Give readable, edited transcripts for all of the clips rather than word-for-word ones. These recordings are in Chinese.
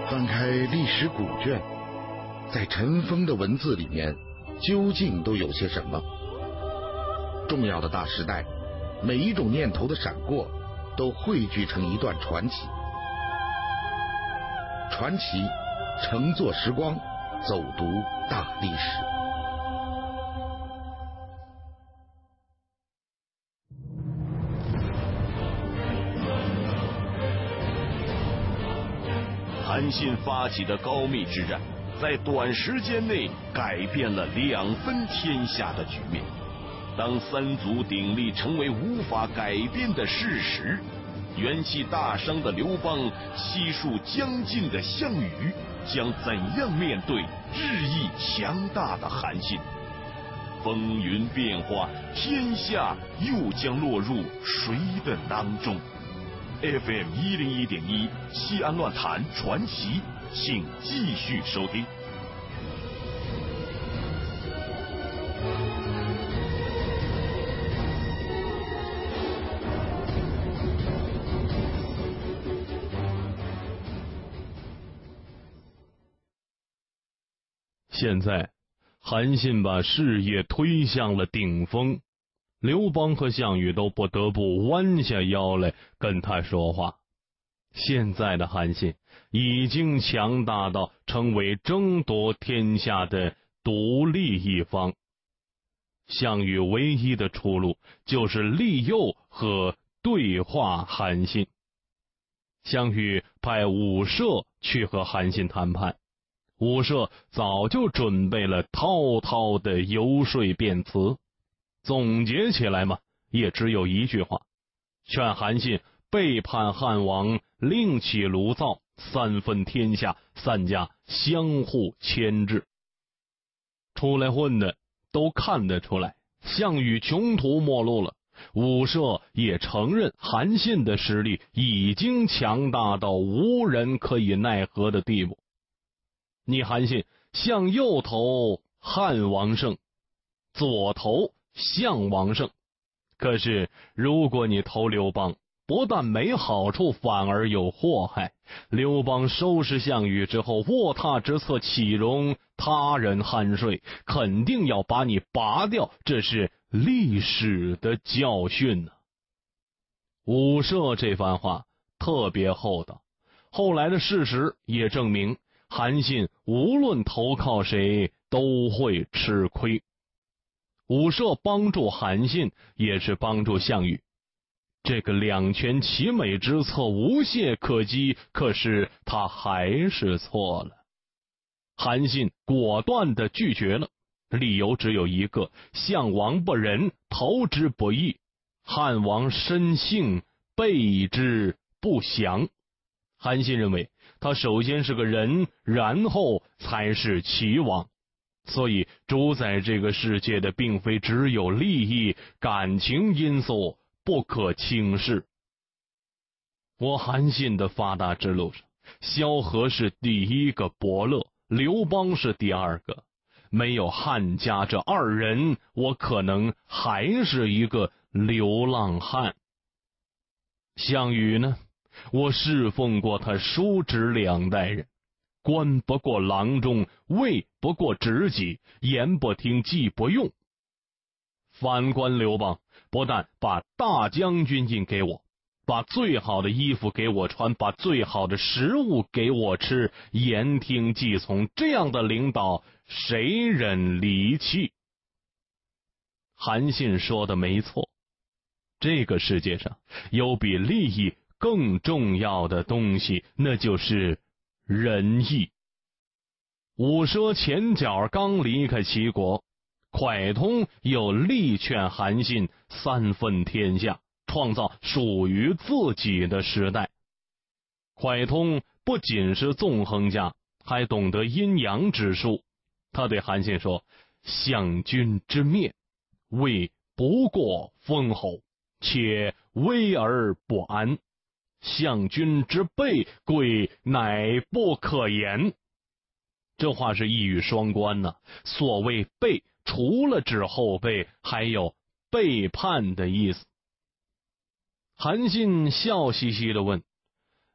翻开历史古卷，在尘封的文字里面，究竟都有些什么？重要的大时代，每一种念头的闪过，都汇聚成一段传奇。传奇乘坐时光，走读大历史。 韩信发起的高密之战，在短时间内改变了2分天下的局面。当三足鼎立成为无法改变的事实，元气大伤的刘邦，悉数将尽的项羽，将怎样面对日益强大的韩信？风云变化，天下又将落入谁的囊中？FM 101.1西安乱谈传奇，请继续收听。 现在，韩信把事业推向了顶峰，刘邦和项羽都不得不弯下腰来跟他说话。现在的韩信已经强大到成为争夺天下的独立一方，项羽唯一的出路就是利诱和对话韩信。项羽派伍奢去和韩信谈判，伍奢早就准备了滔滔的游说辩词，总结起来嘛，也只有一句话：劝韩信背叛汉王，另起炉灶，3分天下，3家相互牵制。出来混的都看得出来，项羽穷途末路了。伍奢也承认韩信的实力已经强大到无人可以奈何的地步。你韩信向右投汉王胜，左投项王胜。可是如果你投刘邦，不但没好处，反而有祸害。刘邦收拾项羽之后，卧榻之侧岂容他人酣睡，肯定要把你拔掉，这是历史的教训呢。伍奢这番话特别厚道，后来的事实也证明，韩信无论投靠谁都会吃亏。伍奢帮助韩信，也是帮助项羽。这个两全其美之策无懈可击，可是他还是错了。韩信果断地拒绝了，理由只有一个：项王不仁，投之不义；汉王深信，备之不祥。韩信认为，他首先是个人，然后才是齐王。所以主宰这个世界的并非只有利益，感情因素不可轻视。我韩信的发达之路上，萧何是第一个伯乐，刘邦是第2个。没有汉家这2人，我可能还是一个流浪汉。项羽呢？我侍奉过他叔侄2代人，官不过郎中，位不过职己，言不听，计不用。反观刘邦，不但把大将军印给我，把最好的衣服给我穿，把最好的食物给我吃，言听计从，这样的领导谁忍离弃？韩信说的没错，这个世界上有比利益更重要的东西，那就是仁义。伍奢前脚刚离开齐国，蒯通又力劝韩信3分天下，创造属于自己的时代。蒯通不仅是纵横家，还懂得阴阳之术。他对韩信说：项君之面，为不过封侯，且危而不安；项君之背，贵乃不可言。这话是一语双关呢。所谓背，除了指后背，还有背叛的意思。韩信笑嘻嘻地问：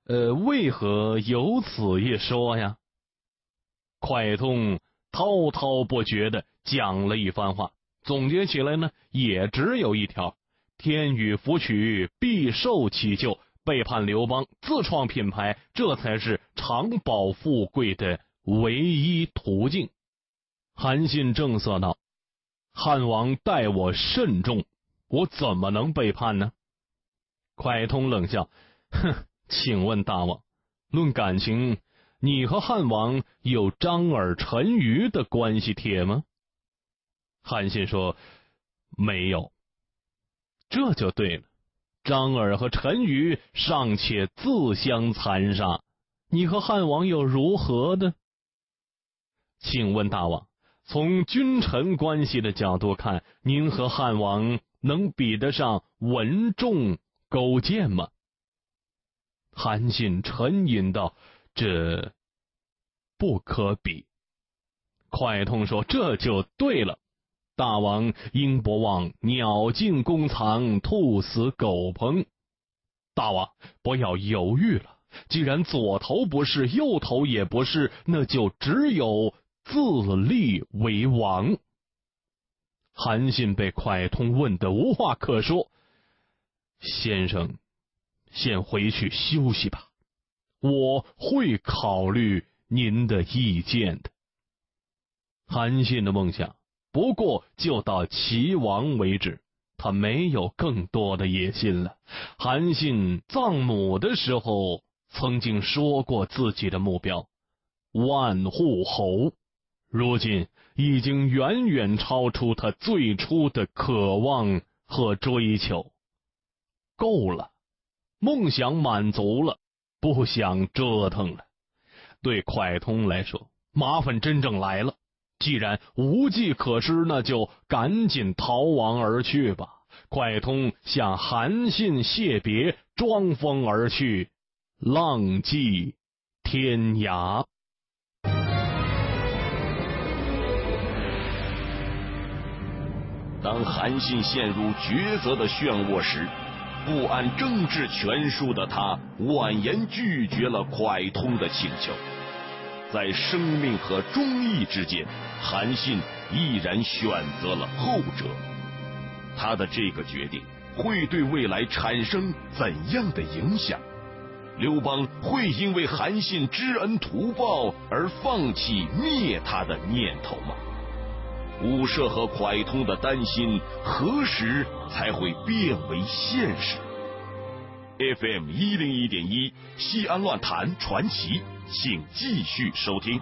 为何有此一说呀？蒯通滔滔不绝地讲了一番话，总结起来呢，也只有一条：天与福取，必受其咎。背叛刘邦，自创品牌，这才是长保富贵的唯一途径。韩信正色道：汉王待我甚重，我怎么能背叛呢？蒯通冷笑：哼，请问大王，论感情，你和汉王有张耳陈余的关系铁吗？韩信说：没有。这就对了，张耳和陈余尚且自相残杀，你和汉王又如何的？请问大王，从君臣关系的角度看，您和汉王能比得上文仲勾践吗？韩信沉吟道：这不可比。蒯通说：这就对了，大王应不忘鸟尽弓藏，兔死狗烹。大王不要犹豫了，既然左头不是，右头也不是，那就只有自立为王。韩信被蒯通问得无话可说，先生先回去休息吧，我会考虑您的意见的。韩信的梦想不过就到齐王为止，他没有更多的野心了。韩信葬母的时候曾经说过自己的目标万户侯，如今已经远远超出他最初的渴望和追求。够了，梦想满足了，不想折腾了。对蒯通来说，麻烦真正来了，既然无计可施，那就赶紧逃亡而去吧。蒯通向韩信谢别，装疯而去，浪迹天涯。 当韩信陷入抉择的漩涡时，不谙政治权术的他婉言拒绝了蒯通的请求。在生命和忠义之间，韩信毅然选择了后者。他的这个决定会对未来产生怎样的影响？刘邦会因为韩信知恩图报而放弃灭他的念头吗？伍奢和蒯通的担心何时才会变为现实？ FM 101.1西安乱谈传奇，请继续收听。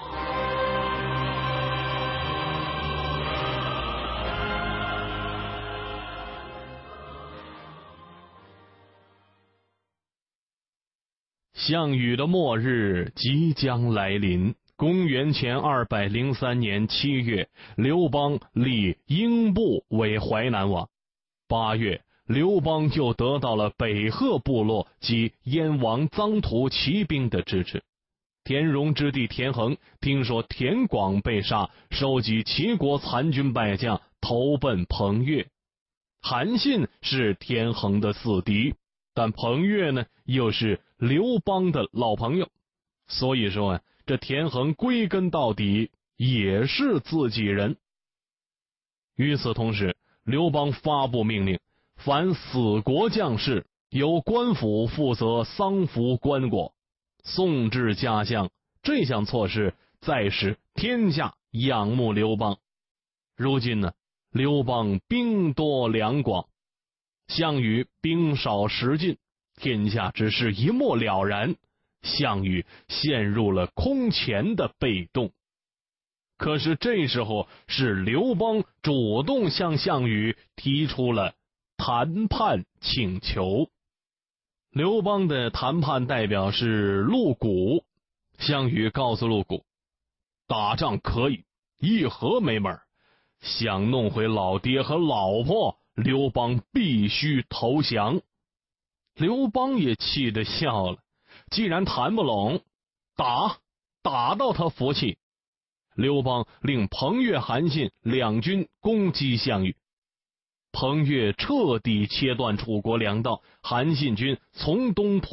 项羽的末日即将来临。公元前203年7月，刘邦立英布为淮南王。8月，刘邦又得到了北贺部落及燕王臧荼骑兵的支持。田荣之弟田横听说田广被杀，收集齐国残军败将，投奔彭越。韩信是田横的死敌，但彭越呢又是刘邦的老朋友，所以说这田横归根到底也是自己人。与此同时，刘邦发布命令，凡死国将士由官府负责丧服棺椁，送至家乡。这项措施再使天下仰慕刘邦。如今呢，刘邦兵多粮广，项羽兵少食尽，天下之事一目了然，项羽陷入了空前的被动。可是这时候是刘邦主动向项羽提出了谈判请求。刘邦的谈判代表是陆贾，项羽告诉陆贾，打仗可以，议和没门，想弄回老爹和老婆，刘邦必须投降。刘邦也气得笑了，既然谈不拢，打到他服气。刘邦令彭越、韩信两军攻击项羽，彭越彻底切断楚国粮道，韩信军从东扑来，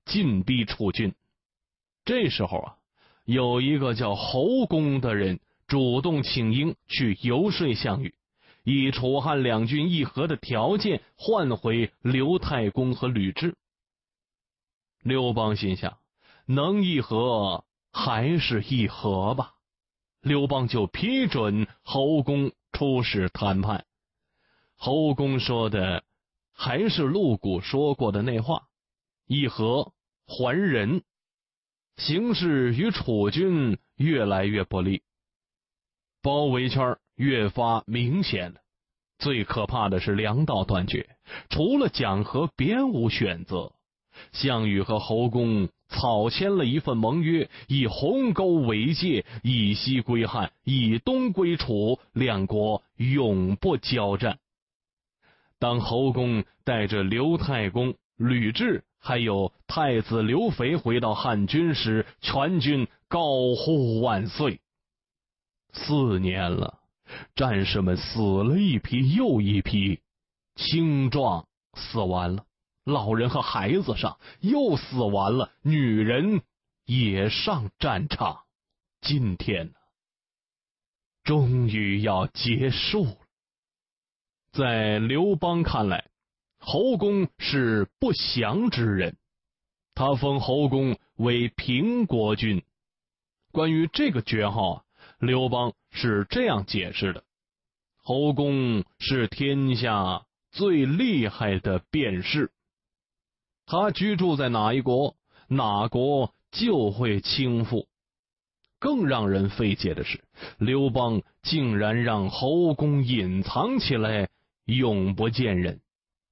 进逼楚军。这时候啊，有一个叫侯公的人主动请缨去游说项羽，以楚汉两军议和的条件换回刘太公和吕雉。刘邦心想，能议和还是议和吧。刘邦就批准侯公出使谈判。侯公说的还是陆贾说过的那话，议和还人。形势与楚军越来越不利，包围圈越发明显了。最可怕的是粮道断绝，除了讲和别无选择。项羽和侯公草签了一份盟约，以鸿沟为界，以西归汉，以东归楚，两国永不交战。当侯公带着刘太公、吕雉还有太子刘肥回到汉军时，全军高呼万岁。4年了，战士们死了一批又一批，青壮死完了，老人和孩子上又死完了，女人也上战场。今天呢，终于要结束了。在刘邦看来，侯公是不祥之人，他封侯公为平国君。关于这个爵号啊，刘邦是这样解释的：侯公是天下最厉害的辩士，他居住在哪一国，哪国就会倾覆。更让人费解的是，刘邦竟然让侯公隐藏起来，永不见人。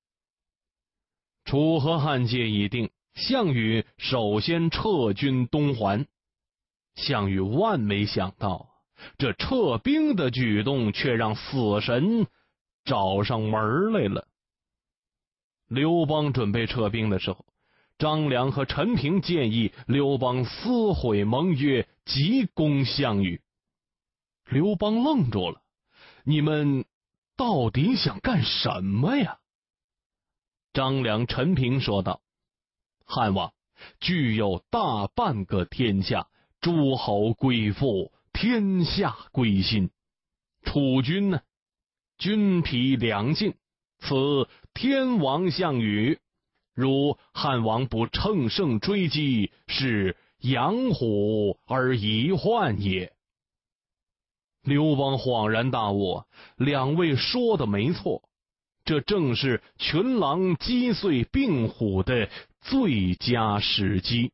楚和汉界已定，项羽首先撤军东还。项羽万没想到，这撤兵的举动却让死神找上门来了。刘邦准备撤兵的时候，张良和陈平建议刘邦撕毁盟约，急攻项羽。刘邦愣住了，你们到底想干什么呀？张良、陈平说道：汉王具有大半个天下，诸侯归附，天下归心。楚军呢，军疲粮尽，此天王项羽，如汉王不乘胜追击，是养虎而遗患也。刘邦恍然大悟，两位说的没错，这正是群狼击碎病虎的最佳时机。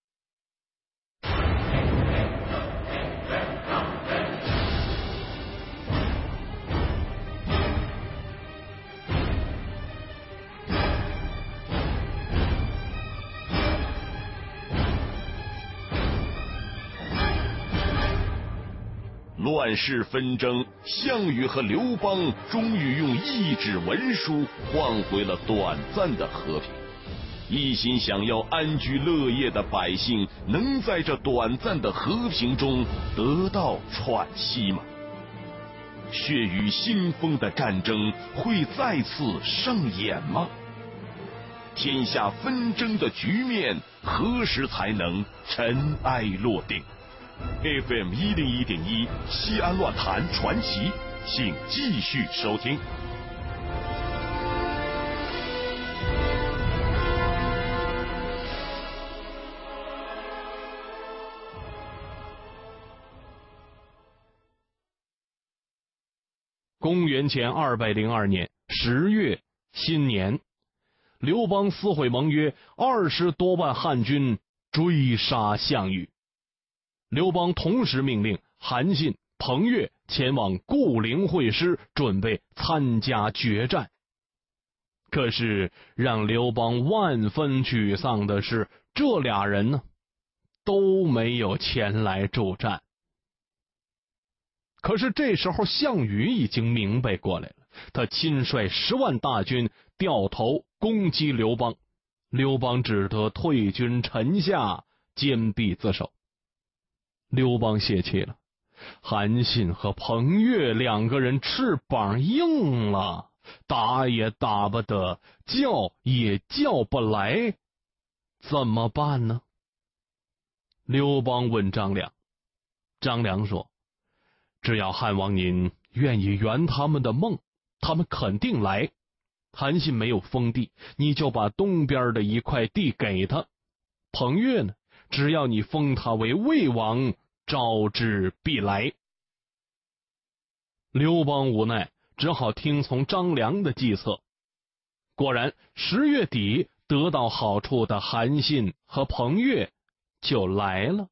乱世纷争，项羽和刘邦终于用一纸文书换回了短暂的和平。一心想要安居乐业的百姓，能在这短暂的和平中得到喘息吗？血雨腥风的战争会再次上演吗？天下纷争的局面何时才能尘埃落定？FM 101.1西安乱谈传奇，请继续收听。 公元前202年10月新年，刘邦撕毁盟约，20多万汉军追杀项羽。刘邦同时命令韩信、彭越前往固陵会师，准备参加决战。可是让刘邦万分沮丧的是，这俩人呢，都没有前来助战。可是这时候项羽已经明白过来了，他亲率10万大军掉头攻击刘邦，刘邦只得退军城下，坚壁自守。刘邦泄气了，韩信和彭越两个人翅膀硬了，打也打不得，叫也叫不来， 怎么办呢？刘邦问张良，张良说，只要汉王您愿意圆他们的梦，他们肯定来。韩信没有封地，你就把东边的一块地给他。彭越呢，只要你封他为魏王，招之必来。刘邦无奈，只好听从张良的计策。果然10月底，得到好处的韩信和彭越就来了。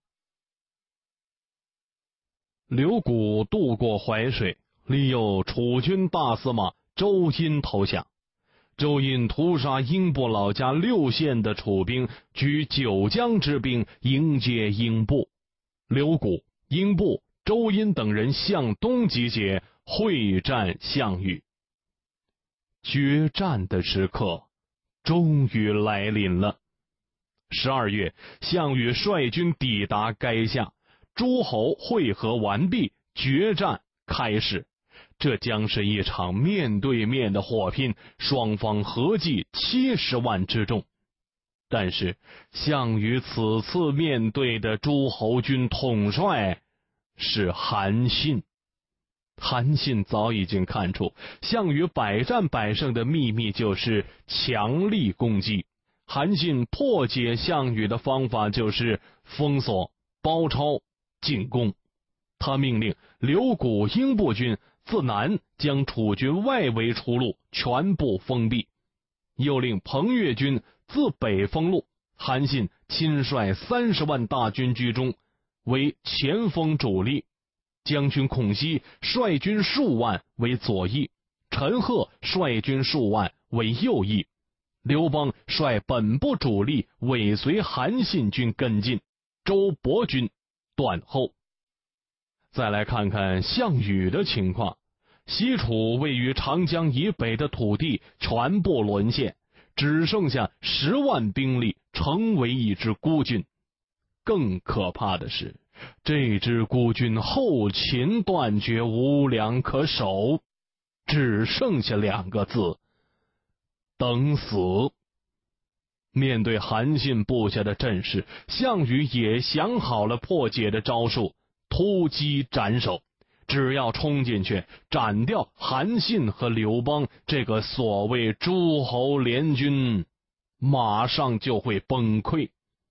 刘珟渡过淮水，立诱楚军大司马周殷投降。周殷屠杀英布老家6县的楚兵，举九江之兵迎接英布。刘珟、英布、周殷等人向东集结，会战项羽。决战的时刻终于来临了。12月，项羽率军抵达垓下，诸侯会合完毕，决战开始。这将是一场面对面的火拼，双方合计70万之众。但是项羽此次面对的诸侯军统帅是韩信。韩信早已经看出项羽百战百胜的秘密就是强力攻击。韩信破解项羽的方法就是封锁、包抄、进攻。他命令刘珟、英布军自南将楚军外围出路全部封闭，又令彭越军自北封路。韩信亲率30万大军居中，为前锋主力。将军孔熙率军数万为左翼，陈赫率军数万为右翼。刘邦率本部主力尾随韩信军跟进，周勃军断后。再来看看项羽的情况，西楚位于长江以北的土地全部沦陷，只剩下10万兵力，成为一支孤军。更可怕的是，这支孤军后勤断绝，无粮可守，只剩下2个字：等死。面对韩信布下的阵势，项羽也想好了破解的招数，突击斩首。只要冲进去，斩掉韩信和刘邦，这个所谓诸侯联军马上就会崩溃。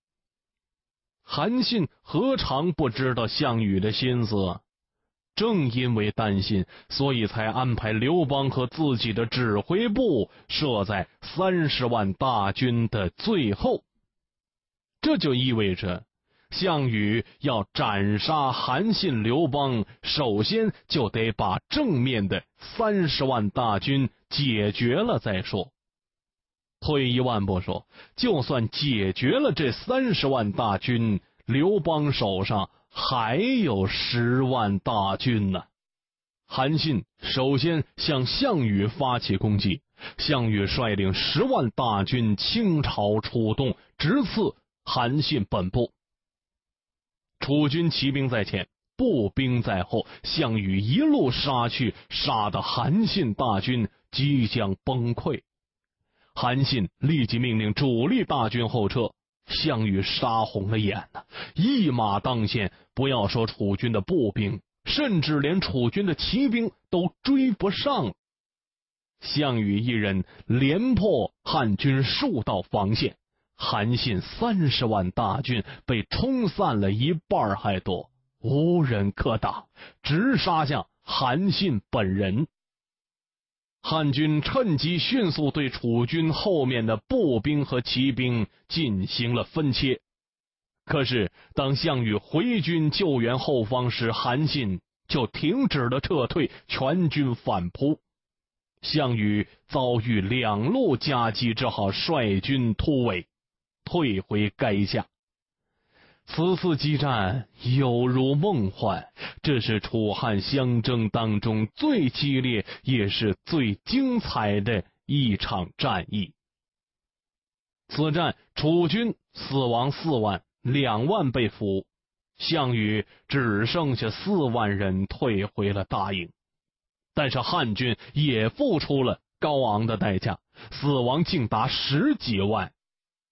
韩信何尝不知道项羽的心思？正因为担心，所以才安排刘邦和自己的指挥部设在30万大军的最后。这就意味着项羽要斩杀韩信、刘邦，首先就得把正面的30万大军解决了再说。退一万步说，就算解决了这30万大军，刘邦手上还有10万大军呢。韩信首先向项羽发起攻击，项羽率领10万大军倾巢出动，直刺韩信本部。楚军骑兵在前，步兵在后，项羽一路杀去，杀得韩信大军即将崩溃。韩信立即命令主力大军后撤，项羽杀红了眼呢，一马当先。不要说楚军的步兵，甚至连楚军的骑兵都追不上。项羽一人连破汉军数道防线，韩信30万大军被冲散了1半还多，无人可挡，直杀向韩信本人。汉军趁机迅速对楚军后面的步兵和骑兵进行了分切。可是当项羽回军救援后方时，韩信就停止了撤退，全军反扑。项羽遭遇2路夹击，只好率军突围，退回垓下。此次激战犹如梦幻，这是楚汉相争当中最激烈也是最精彩的一场战役。此战楚军死亡4万，2万被俘，项羽只剩下4万人退回了大营。但是汉军也付出了高昂的代价，死亡竟达10几万。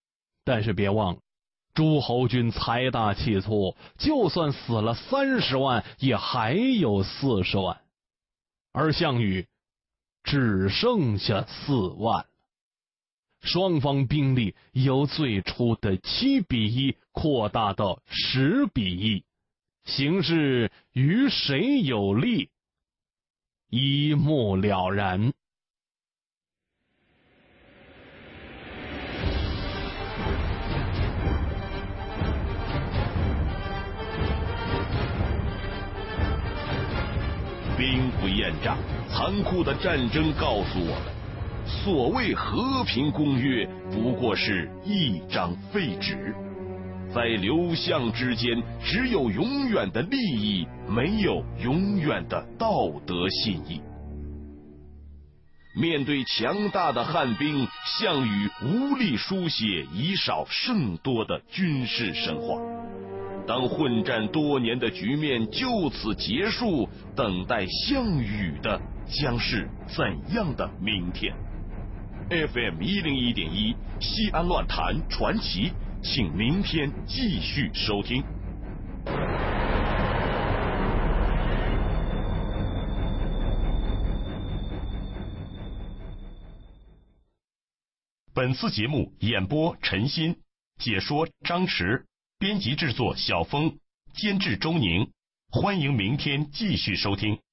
但是别忘了，诸侯军财大气粗，就算死了30万，也还有40万，而项羽只剩下4万了。双方兵力由最初的7比1扩大到10比1，形势于谁有利，一目了然。 兵不厌诈，残酷的战争告诉我们，所谓和平公约不过是一张废纸。在刘项之间，只有永远的利益，没有永远的道德信义。面对强大的汉兵，项羽无力书写以少胜多的军事神话。当混战多年的局面就此结束，等待项羽的将是怎样的明天？ FM 101.1西安乱谈传奇，请明天继续收听。 本次节目演播陈鑫，解说张弛，编辑制作小峰，监制周宁。欢迎明天继续收听。